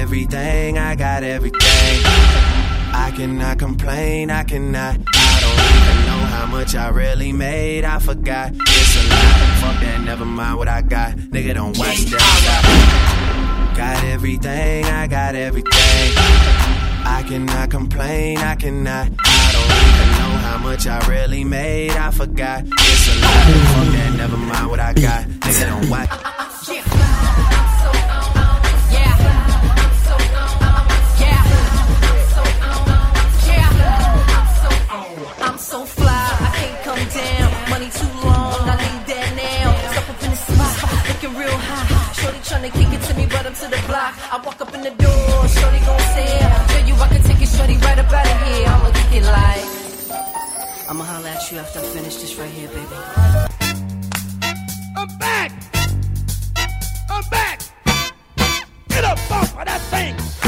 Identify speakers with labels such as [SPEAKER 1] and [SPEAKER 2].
[SPEAKER 1] everything, I got everything. I cannot complain, I cannot. I don't even know how much I really made. I forgot, it's a lot. Fuck that, never mind what I got. Nigga, don't watch that. Got everything, I got everything. I cannot complain, I cannot. I don't even know how much I really made. I forgot, it's a lot. Fuck that, never mind what I got. Nigga, don't watch.
[SPEAKER 2] I'm so fly, I can't come down. Money too long, I need that now. Step up in the spot, looking real high. Shorty tryna kick it to me, but I'm to the block. I walk up in the door, shorty gon' stare. Tell you I can take it, shorty, right up out of here. I'ma kick it like I'ma holler at you after I finish this right here, baby.
[SPEAKER 3] I'm back! I'm back! Get up off of that thing!